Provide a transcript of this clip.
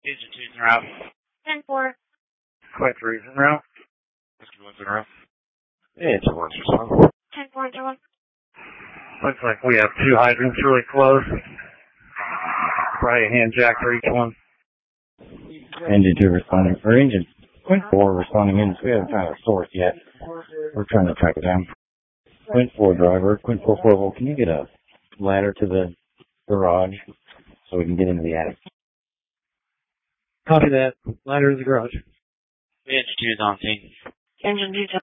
Agent 2's en route. 10-4. Quite 3's en route. Whiskey 1's en route. Agent 1's responding. 10-4, Agent 1. Looks like we have 2 hydrants really close. Probably a hand jack for each one. Engine 2 responding, or Engine Quint 4 responding in. We haven't found a source yet. We're trying to track it down. Quint 4 driver, Quint 4 Corvo, can you get a ladder to the garage so we can get into the attic? Copy that. Ladder to the garage. Agent 2's on scene. Engine 2.